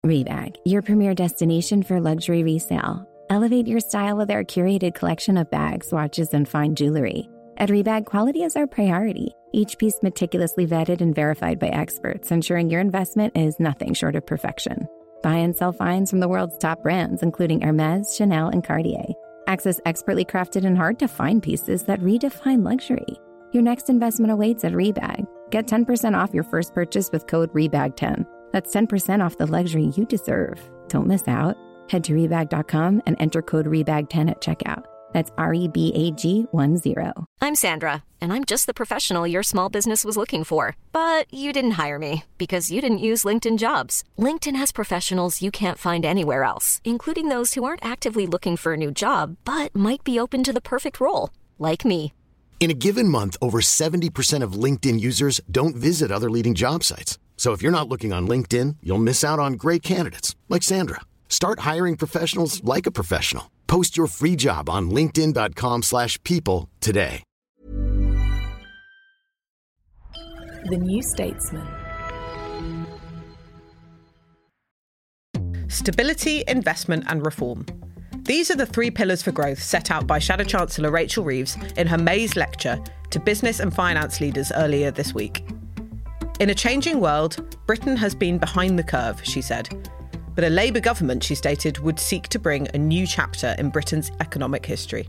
Rebag, your premier destination for luxury resale. Elevate your style with our curated collection of bags, watches, and fine jewelry. At Rebag, quality is our priority. Each piece meticulously vetted and verified by experts, ensuring your investment is nothing short of perfection. Buy and sell finds from the world's top brands, including Hermès, Chanel, and Cartier. Access expertly crafted and hard-to-find pieces that redefine luxury. Your next investment awaits at Rebag. Get 10% off your first purchase with code REBAG10. That's 10% off the luxury you deserve. Don't miss out. Head to Rebag.com and enter code REBAG10 at checkout. That's REBAG10. I'm Sandra, and I'm just the professional your small business was looking for. But you didn't hire me because you didn't use LinkedIn Jobs. LinkedIn has professionals you can't find anywhere else, including those who aren't actively looking for a new job, but might be open to the perfect role, like me. In a given month, over 70% of LinkedIn users don't visit other leading job sites. So if you're not looking on LinkedIn, you'll miss out on great candidates like Sandra. Start hiring professionals like a professional. Post your free job on linkedin.com/people today. The New Statesman. Stability, investment and reform. These are the three pillars for growth set out by Shadow Chancellor Rachel Reeves in her May's lecture to business and finance leaders earlier this week. In a changing world, Britain has been behind the curve, she said. But a Labour government, she stated, would seek to bring a new chapter in Britain's economic history.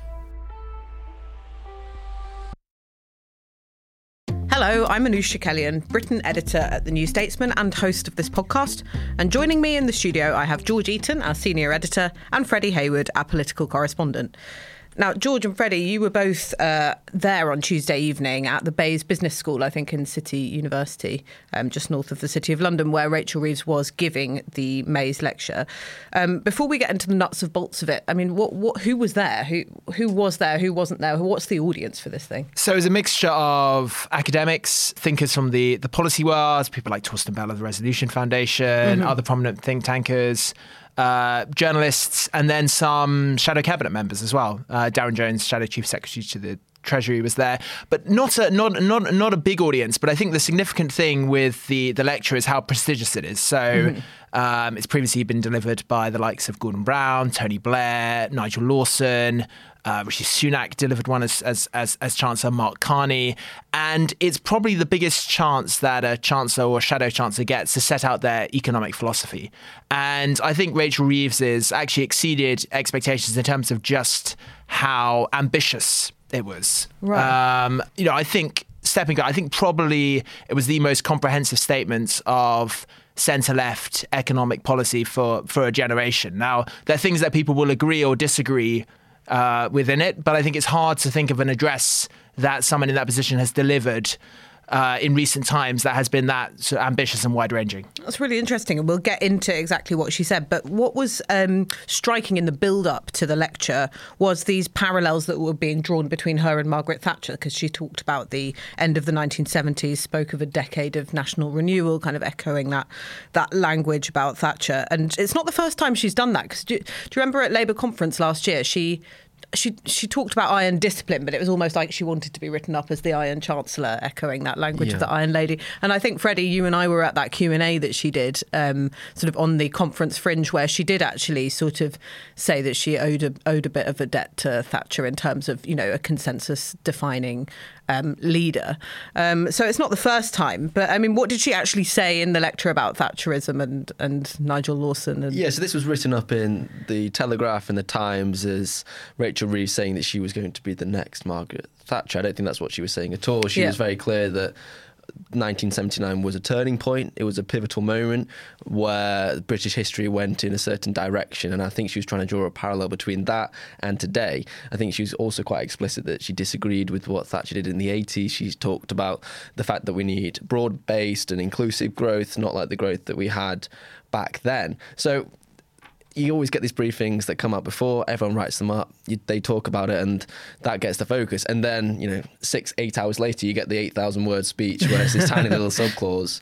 Hello, I'm Anoosh Chakelian, Britain editor at The New Statesman and host of this podcast. And joining me in the studio, I have George Eaton, our senior editor, and Freddie Hayward, our political correspondent. Now, George and Freddie, you were both there on Tuesday evening at the Bayes Business School, I think in City University, just north of the City of London, where Rachel Reeves was giving the May's lecture. Before we get into the nuts and bolts of it, I mean, who was there? Who was there? Who wasn't there? What's the audience for this thing? So it was a mixture of academics, thinkers from the policy world, people like Torsten Bell of the Resolution Foundation, other prominent think tankers, journalists, and then some shadow cabinet members as well. Darren Jones, shadow chief secretary to the Treasury, was there, but not a big audience. But I think the significant thing with the lecture is how prestigious it is. So it's previously been delivered by the likes of Gordon Brown, Tony Blair, Nigel Lawson. Rishi Sunak delivered one as Chancellor, Mark Carney. And it's probably the biggest chance that a Chancellor or Shadow Chancellor gets to set out their economic philosophy. And I think Rachel Reeves has actually exceeded expectations in terms of just how ambitious it was. Right. I think probably it was the most comprehensive statement of centre-left economic policy for a generation. Now, there are things that people will agree or disagree within it, but I think it's hard to think of an address that someone in that position has delivered in recent times that has been that sort of ambitious and wide-ranging. That's really interesting, and we'll get into exactly what she said. But what was striking in the build-up to the lecture was these parallels that were being drawn between her and Margaret Thatcher, because she talked about the end of the 1970s, spoke of a decade of national renewal, kind of echoing that language about Thatcher. And it's not the first time she's done that, because do you remember at Labour conference last year, she talked about iron discipline, but it was almost like she wanted to be written up as the Iron Chancellor, echoing that language of the Iron Lady. And I think, Freddie, you and I were at that Q&A that she did sort of on the conference fringe, where she did actually sort of say that she owed a bit of a debt to Thatcher in terms of, a consensus-defining leader. So it's not the first time. But, I mean, what did she actually say in the lecture about Thatcherism and Nigel Lawson? So this was written up in the Telegraph and the Times as Rachel Reeves saying that she was going to be the next Margaret Thatcher. I don't think that's what she was saying at all. She was very clear that 1979 was a turning point. It was a pivotal moment where British history went in a certain direction, and I think she was trying to draw a parallel between that and today. I think she was also quite explicit that she disagreed with what Thatcher did in the 80s. She's talked about the fact that we need broad-based and inclusive growth, not like the growth that we had back then. So you always get these briefings that come out before, everyone writes them up, they talk about it, and that gets the focus. And then, 6-8 hours later, you get the 8,000 word speech where it's this tiny little subclause.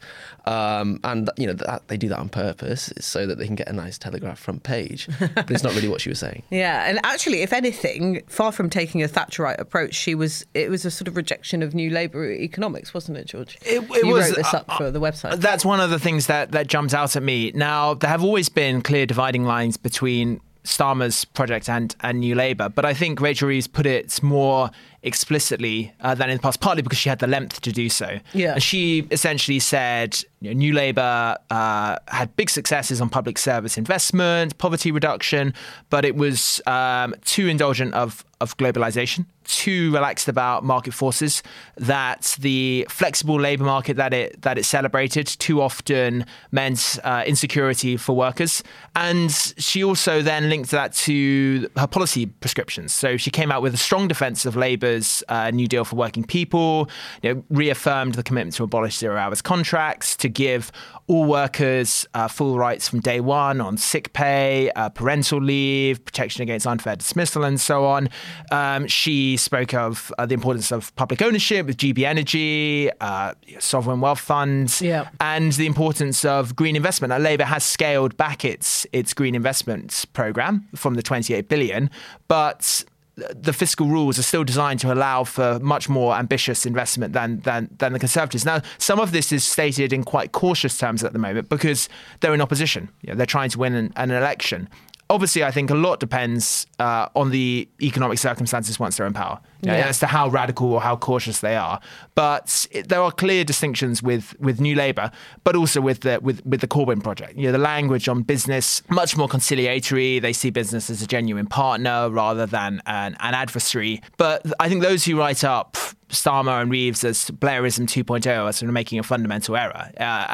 And they do that on purpose so that they can get a nice Telegraph front page. But it's not really what she was saying. Yeah, and actually, if anything, far from taking a Thatcherite approach, it was a sort of rejection of New Labour economics, wasn't it, George? You wrote this up for the website. That's one of the things that jumped out at me. Now, there have always been clear dividing lines between Starmer's project and New Labour, but I think Rachel Reeves put it more explicitly than in the past, partly because she had the length to do so. Yeah. And she essentially said New Labour had big successes on public service investment, poverty reduction, but it was too indulgent of globalisation, too relaxed about market forces, that the flexible labour market that it celebrated too often meant insecurity for workers. And she also then linked that to her policy prescriptions. So she came out with a strong defence of Labour's New Deal for working people, reaffirmed the commitment to abolish 0 hours contracts, to give all workers full rights from day one on sick pay, parental leave, protection against unfair dismissal, and so on. She spoke of the importance of public ownership with GB Energy, sovereign wealth funds, and the importance of green investment. Now, Labour has scaled back its green investment programme from the 28 billion, but the fiscal rules are still designed to allow for much more ambitious investment than the Conservatives. Now, some of this is stated in quite cautious terms at the moment because they're in opposition. They're trying to win an election. Obviously, I think a lot depends on the economic circumstances once they're in power, as to how radical or how cautious they are. But there are clear distinctions with New Labour, but also with the Corbyn project. The language on business, much more conciliatory. They see business as a genuine partner rather than an adversary. But I think those who write up Starmer and Reeves as Blairism 2.0 are sort of making a fundamental error.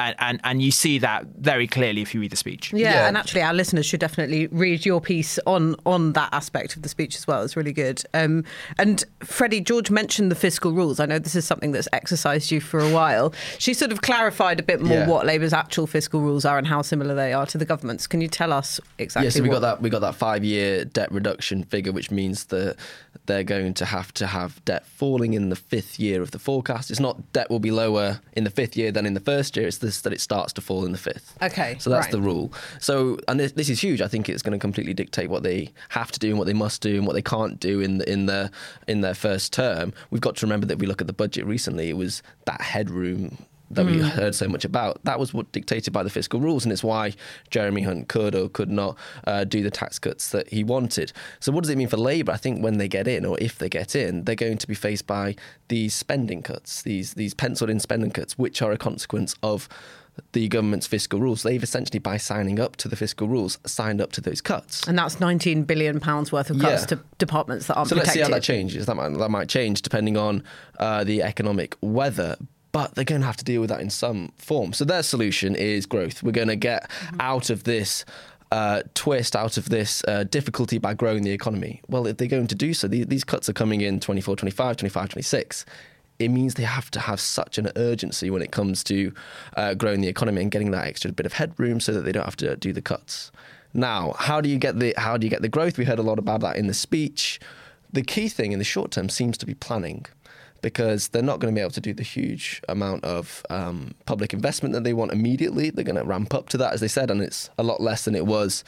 And you see that very clearly if you read the speech. Yeah, and actually our listeners should definitely read your piece on that aspect of the speech as well. It's really good. And Freddie, George mentioned the fiscal rules. I know this is something that's exercised you for a while. She sort of clarified a bit more what Labour's actual fiscal rules are and how similar they are to the government's. Can you tell us exactly so we got that 5-year debt reduction figure, which means that they're going to have debt falling in the 5th year of the forecast. It's not debt will be lower in the 5th year than in the first year. It's this that it starts to fall in the 5th. Okay. So that's the rule. So, and this is huge. I think it's going to completely dictate what they have to do and what they must do and what they can't do in their first term. We've got to remember that if we look at the budget recently, it was that headroom that we heard so much about. That was what dictated by the fiscal rules, and it's why Jeremy Hunt could or could not do the tax cuts that he wanted. So what does it mean for Labour? I think when they get in, or if they get in, they're going to be faced by these spending cuts, these penciled-in spending cuts, which are a consequence of the government's fiscal rules. They've essentially, by signing up to the fiscal rules, signed up to those cuts. And that's £19 billion worth of cuts to departments that aren't protected. So let's see how that changes. That might change depending on the economic weather. But they're going to have to deal with that in some form. So their solution is growth. We're going to get out of this twist, out of this difficulty by growing the economy. Well, if they're going to do so, these cuts are coming in 24, 25, 25, 26. It means they have to have such an urgency when it comes to growing the economy and getting that extra bit of headroom so that they don't have to do the cuts. Now, how do you get the growth? We heard a lot about that in the speech. The key thing in the short term seems to be planning, because they're not going to be able to do the huge amount of public investment that they want immediately. They're going to ramp up to that, as they said, and it's a lot less than it was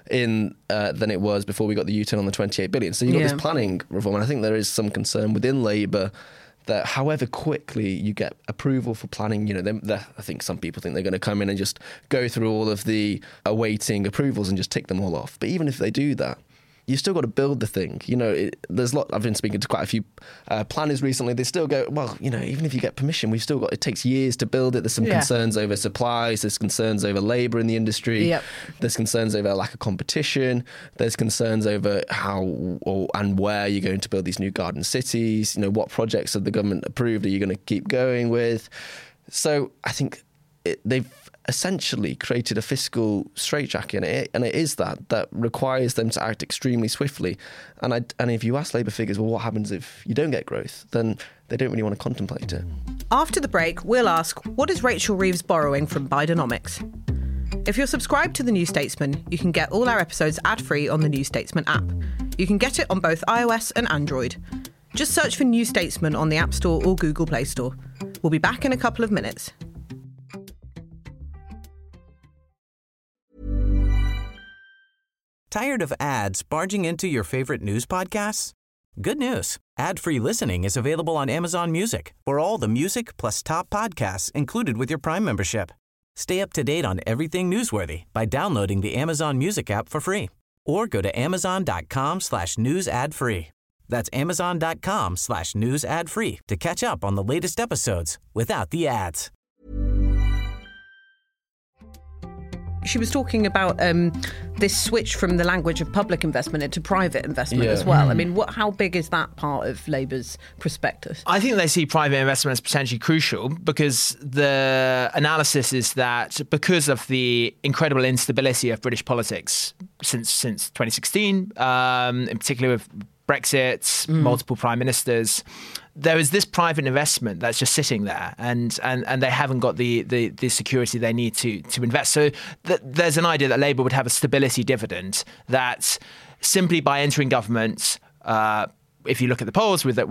before we got the U-turn on the 28 billion. So you've got this planning reform, and I think there is some concern within Labour that however quickly you get approval for planning, I think some people think they're going to come in and just go through all of the awaiting approvals and just tick them all off. But even if they do that, you've still got to build the thing. There's a lot. I've been speaking to quite a few planners recently. They still go, well, even if you get permission, it takes years to build it. There's some concerns over supplies. There's concerns over labour in the industry. Yep. There's concerns over lack of competition. There's concerns over how and where you're going to build these new garden cities. What projects have the government approved are you going to keep going with? So I think they've essentially created a fiscal straitjacket, and it is that requires them to act extremely swiftly. And if you ask Labour figures, well, what happens if you don't get growth? Then they don't really want to contemplate it. After the break, we'll ask, what is Rachel Reeves borrowing from Bidenomics? If you're subscribed to The New Statesman, you can get all our episodes ad-free on the New Statesman app. You can get it on both iOS and Android. Just search for New Statesman on the App Store or Google Play Store. We'll be back in a couple of minutes. Tired of ads barging into your favorite news podcasts? Good news. Ad-free listening is available on Amazon Music for all the music plus top podcasts included with your Prime membership. Stay up to date on everything newsworthy by downloading the Amazon Music app for free or go to amazon.com/news ad free. That's amazon.com/news ad free to catch up on the latest episodes without the ads. She was talking about this switch from the language of public investment into private investment as well. I mean, how big is that part of Labour's prospectus? I think they see private investment as potentially crucial because the analysis is that because of the incredible instability of British politics since 2016, in particular with Brexit, multiple prime ministers, there is this private investment that's just sitting there, and they haven't got the security they need to invest. So there's an idea that Labour would have a stability dividend that simply by entering government, if you look at the polls with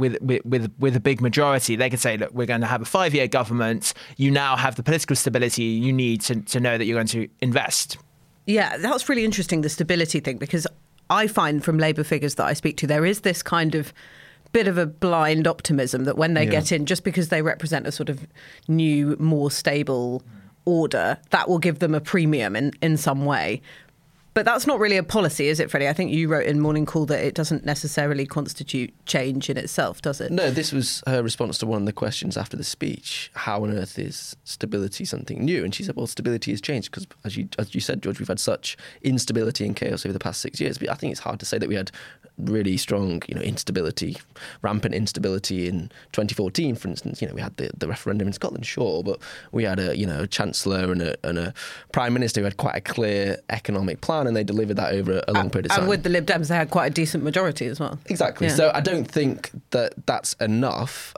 a big majority, they could say, look, we're going to have a 5-year government. You now have the political stability you need to know that you're going to invest. Yeah, that's really interesting, the stability thing, because I find from Labour figures that I speak to, there is this kind of bit of a blind optimism that when they get in, just because they represent a sort of new, more stable order, that will give them a premium in some way. But that's not really a policy, is it, Freddie? I think you wrote in Morning Call that it doesn't necessarily constitute change in itself, does it? No, this was her response to one of the questions after the speech. How on earth is stability something new? And she said, well, stability has changed because, as you said, George, we've had such instability and chaos over the past 6 years. But I think it's hard to say that we had really strong, instability, rampant instability in 2014, for instance. We had the referendum in Scotland, sure, but we had a chancellor and a prime minister who had quite a clear economic plan, and they delivered that over a long period of time. And with the Lib Dems, they had quite a decent majority as well. Exactly. Yeah. So I don't think that that's enough.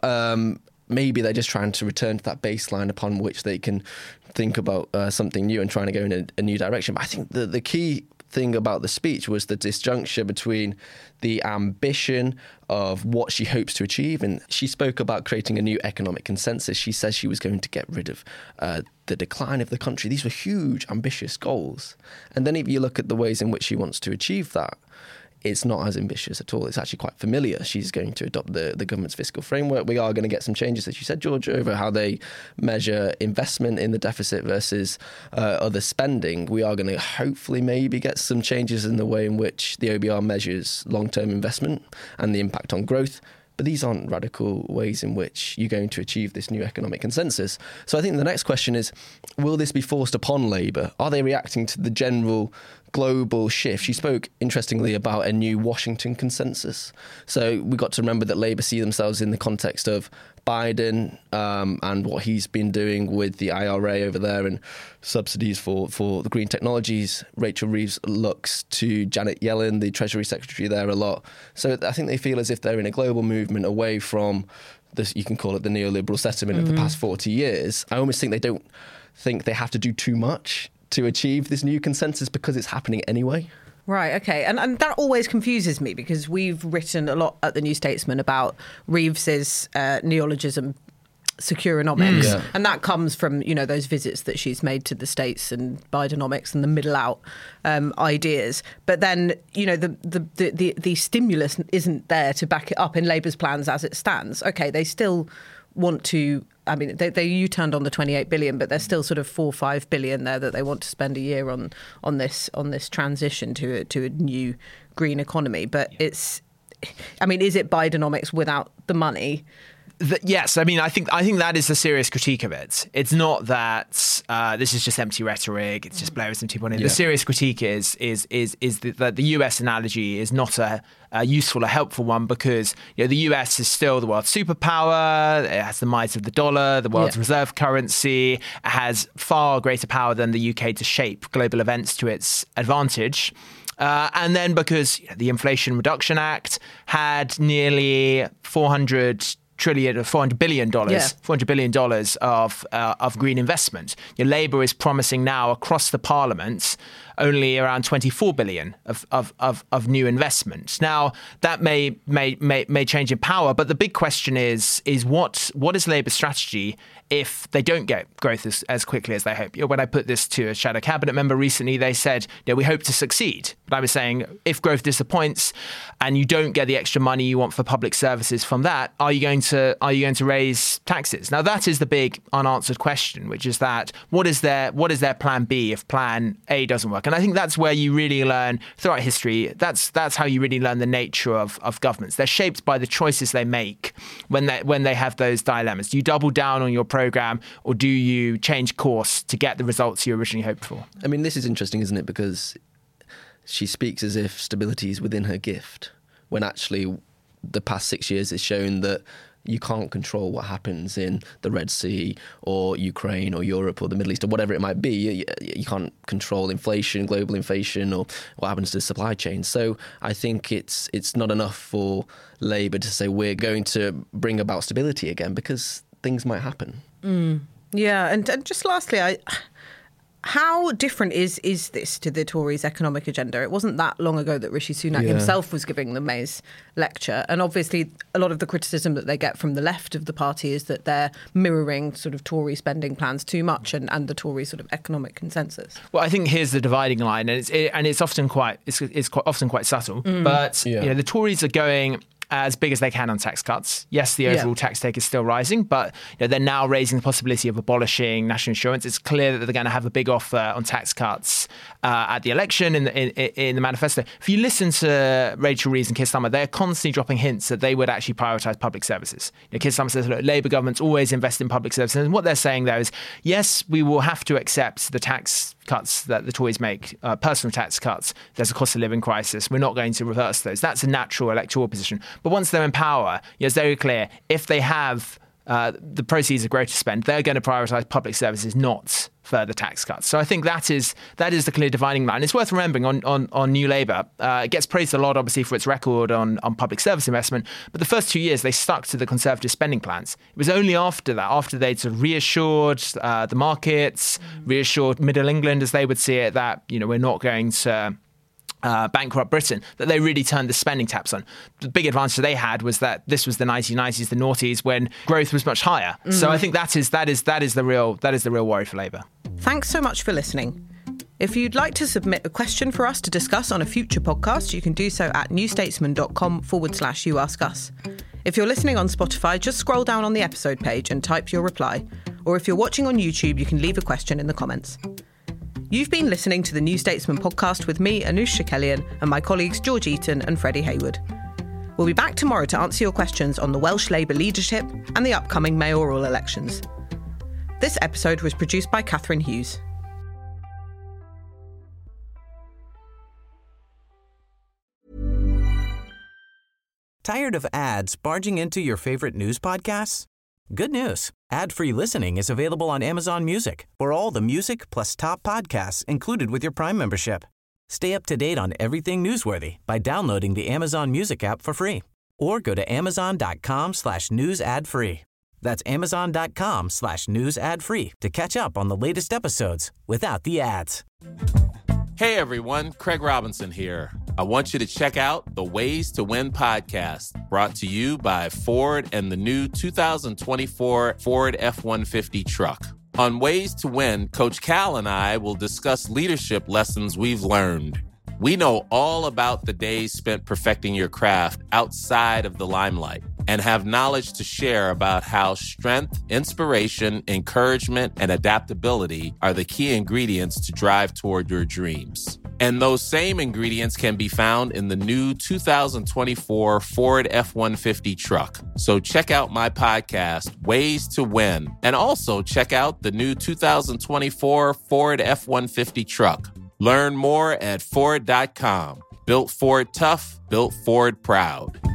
Maybe they're just trying to return to that baseline upon which they can think about something new and trying to go in a new direction. But I think the key thing about the speech was the disjuncture between the ambition of what she hopes to achieve, and she spoke about creating a new economic consensus. She says she was going to get rid of the decline of the country. These were huge, ambitious goals. And then if you look at the ways in which she wants to achieve that, it's not as ambitious at all. It's actually quite familiar. She's going to adopt the government's fiscal framework. We are going to get some changes, as you said, George, over how they measure investment in the deficit versus other spending. We are going to hopefully maybe get some changes in the way in which the OBR measures long-term investment and the impact on growth. But these aren't radical ways in which you're going to achieve this new economic consensus. So I think the next question is, will this be forced upon Labour? Are they reacting to the general global shift? She spoke, interestingly, about a new Washington consensus. So we got to remember that Labour see themselves in the context of Biden and what he's been doing with the IRA over there and subsidies for the green technologies. Rachel Reeves looks to Janet Yellen, the Treasury Secretary there, a lot. So I think they feel as if they're in a global movement away from this, you can call it the neoliberal sentiment of the past 40 years. I almost think they don't think they have to do too much to achieve this new consensus because it's happening anyway. Right, OK. And that always confuses me because we've written a lot at the New Statesman about Reeves's neologism, securonomics. Yeah. And that comes from, those visits that she's made to the States and Bidenomics and the middle out ideas. But then, the stimulus isn't there to back it up in Labour's plans as it stands. OK, they still want to, they U-turned on the 28 billion, but there's still sort of 4 or 5 billion there that they want to spend a year on this transition to a new green economy. But is it Bidenomics without the money? Yes, I think that is the serious critique of it. It's not that this is just empty rhetoric. It's just Blairism 2.0. The serious critique is that the US analogy is not a useful or helpful one because the US is still the world's superpower. It has the might of the dollar, the world's reserve currency. It has far greater power than the UK to shape global events to its advantage. And then because the Inflation Reduction Act had nearly $400 trillion or $400 billion, $400 billion of green investment. Your Labour is promising now across the Parliament only around 24 billion of new investment. Now that may change in power, but the big question is what is Labour's strategy if they don't get growth as quickly as they hope? When I put this to a shadow cabinet member recently, they said, we hope to succeed. But I was saying, if growth disappoints and you don't get the extra money you want for public services from that, are you going to raise taxes? Now that is the big unanswered question, which is that what is their plan B if plan A doesn't work? And I think that's where you really learn throughout history. That's how you really learn the nature of governments. They're shaped by the choices they make when they have those dilemmas. Do you double down on your program, or do you change course to get the results you originally hoped for? I mean, this is interesting, isn't it? Because she speaks as if stability is within her gift, when actually the past 6 years has shown that you can't control what happens in the Red Sea or Ukraine or Europe or the Middle East or whatever it might be. You can't control inflation, global inflation, or what happens to the supply chain. So I think it's not enough for Labour to say we're going to bring about stability again, because things might happen. Yeah, and just lastly, how different is this to the Tories' economic agenda? It wasn't that long ago that Rishi Sunak himself was giving the May's lecture. And obviously, a lot of the criticism that they get from the left of the party is that they're mirroring sort of Tory spending plans too much and the Tory sort of economic consensus. Well, I think here's the dividing line, and it's often quite subtle. But the Tories are going as big as they can on tax cuts. Yes, the overall tax take is still rising, but they're now raising the possibility of abolishing national insurance. It's clear that they're going to have a big offer on tax cuts at the election in the manifesto. If you listen to Rachel Reeves and Keir Starmer, they're constantly dropping hints that they would actually prioritise public services. Keir Starmer says, look, Labour governments always invest in public services. And what they're saying there is, yes, we will have to accept the tax cuts that the Tories make, personal tax cuts. There's a cost of living crisis. We're not going to reverse those. That's a natural electoral position. But once they're in power, it's very clear, if they have the proceeds of growth to spend, they're going to prioritise public services, not further tax cuts. So I think that is the clear dividing line. It's worth remembering on New Labour. It gets praised a lot, obviously, for its record on public service investment. But the first 2 years, they stuck to the Conservative spending plans. It was only after that, after they'd sort of reassured the markets, reassured Middle England, as they would see it, that we're not going to bankrupt Britain, that they really turned the spending taps on. The big advantage they had was that this was the 1990s, the noughties, when growth was much higher. So I think that is the real worry for Labour. Thanks so much for listening. If you'd like to submit a question for us to discuss on a future podcast, you can do so at newstatesman.com/youaskus. If you're listening on Spotify, just scroll down on the episode page and type your reply. Or if you're watching on YouTube, you can leave a question in the comments. You've been listening to the New Statesman podcast with me, Anoosh Chakelian, and my colleagues George Eaton and Freddie Hayward. We'll be back tomorrow to answer your questions on the Welsh Labour leadership and the upcoming mayoral elections. This episode was produced by Catherine Hughes. Tired of ads barging into your favorite news podcasts? Good news. Ad-free listening is available on Amazon Music for all the music plus top podcasts included with your Prime membership. Stay up to date on everything newsworthy by downloading the Amazon Music app for free or go to amazon.com/news ad free. That's amazon.com/news ad free to catch up on the latest episodes without the ads. Hey everyone, Craig Robinson here. I want you to check out the Ways to Win podcast, brought to you by Ford and the new 2024 Ford F-150 truck. On Ways to Win, Coach Cal and I will discuss leadership lessons we've learned. We know all about the days spent perfecting your craft outside of the limelight and have knowledge to share about how strength, inspiration, encouragement, and adaptability are the key ingredients to drive toward your dreams. And those same ingredients can be found in the new 2024 Ford F-150 truck. So check out my podcast, Ways to Win, and also check out the new 2024 Ford F-150 truck. Learn more at Ford.com. Built Ford tough, built Ford proud.